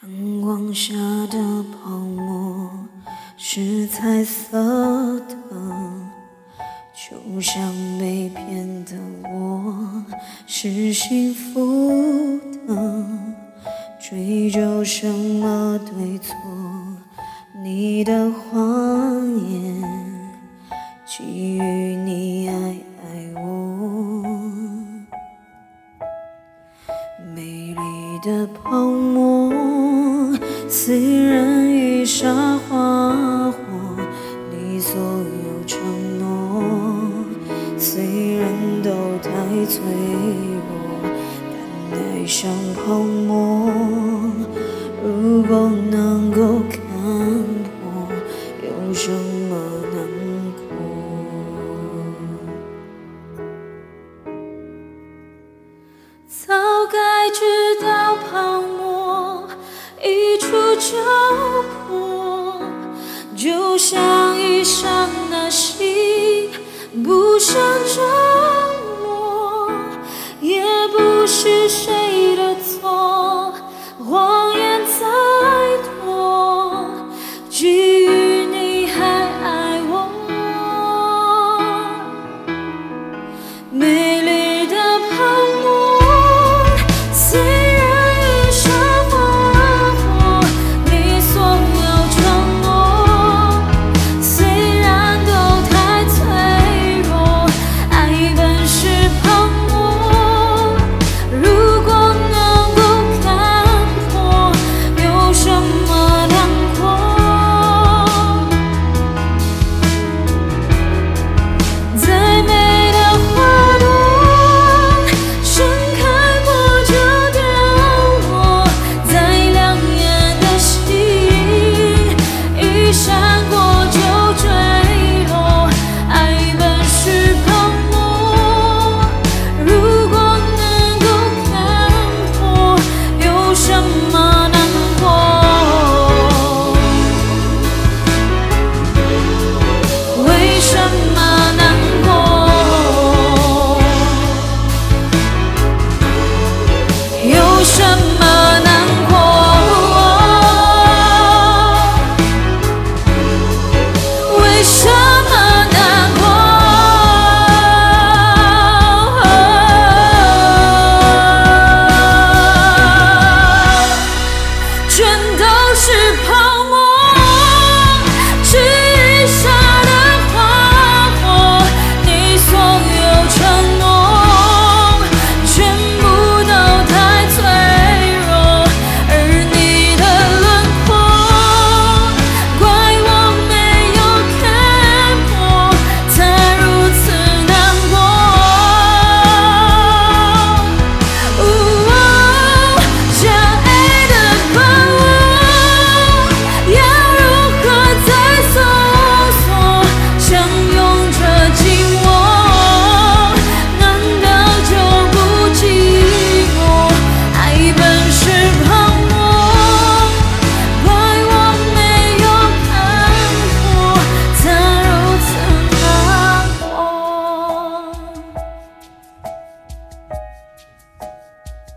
阳光下的泡沫是彩色的，就像被骗的我是幸福的。追究什么对错？你的谎言，给予你爱我。美丽的泡沫，虽然已沙花火，你所有承诺，虽然都太脆弱，但爱像泡沫，如果能够看破，有什么难过？早该知道泡沫一触就破，就像一伤的心，不想折磨，也不是谁的错。